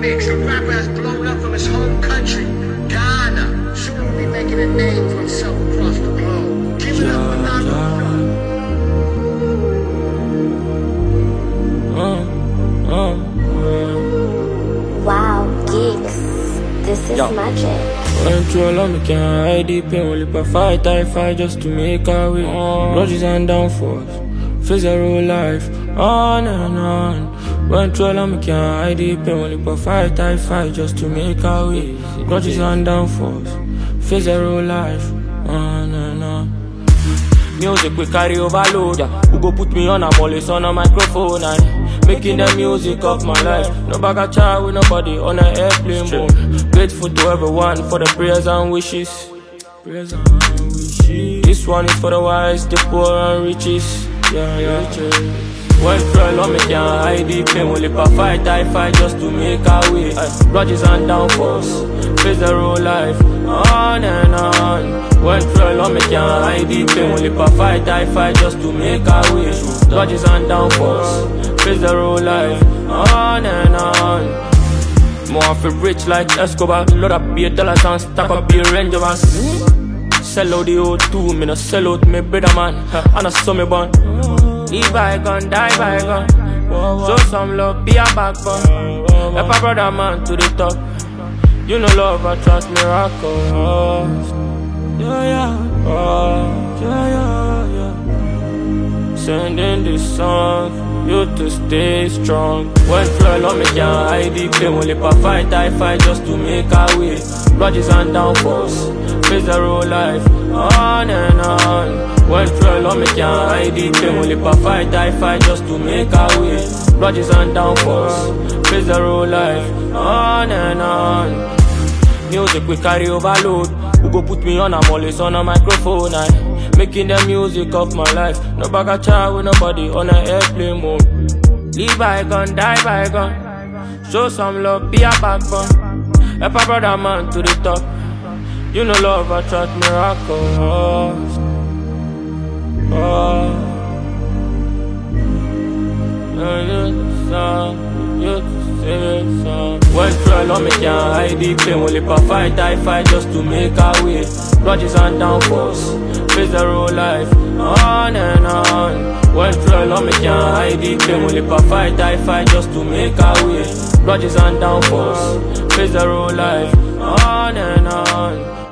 remix. A rapper has blown up from his home country, Ghana. Soon will be making a name for himself across the globe. Give it up for Naruto. Wow, geeks, this is magic. When true love me can't hide the pain. Only per fight, I fight just to make a way. Grudges and downfalls, face a real life, on and on. When true love me can't hide the pain. Only per fight, I fight just to make a way. Grudges and downfalls, face a real life, on and on. Music we carry overload, yeah. Who go put me on a mollis on a microphone and making the music of my life. No bag of child with nobody on an airplane mode. Grateful to everyone for the prayers and wishes. This one is for the wise, the poor and riches. When trial on me can't hide the pain. Only per fight, I fight just to make a way. Grudges and downfalls, face the real life, on and on. When trial on me can't hide the pain. Only per fight, I fight just to make a way. Grudges and downfalls, face the real life, on and on. More feel rich like Escobar. Load up be a dollars and stack up be a range of us. Sell out the O2, me no sell out me brother man. And I saw me born. Live bygone, die bygone. Show some love, be a backbone. Help a brother man to the top. You know love attracts miracles. Sending this song, you to stay strong. When trial on me can't hide the pain. Only per fight, I fight just to make a way. Grudges and downfalls, face the real life, on and on. When trial on me can't hide the pain. Only per fight, I fight just to make a way. Grudges and downfalls, face the real life, on and on. Music we carry overload. Who go put me on a mollis on a microphone and making the music of my life. No bag of child with nobody on an airplane mode. Live bygone, die bygone. Show some love, be a backbone. Help a brother man to the top. You know love attracts miracles. When trial on me can't hide the pain. Only per fight, I fight just to make a way. Grudges and downfalls, face the real life, on and on. When trial on me can't hide the pain. Only per fight, I fight just to make a way. Grudges and downfalls, face the real life, on and on.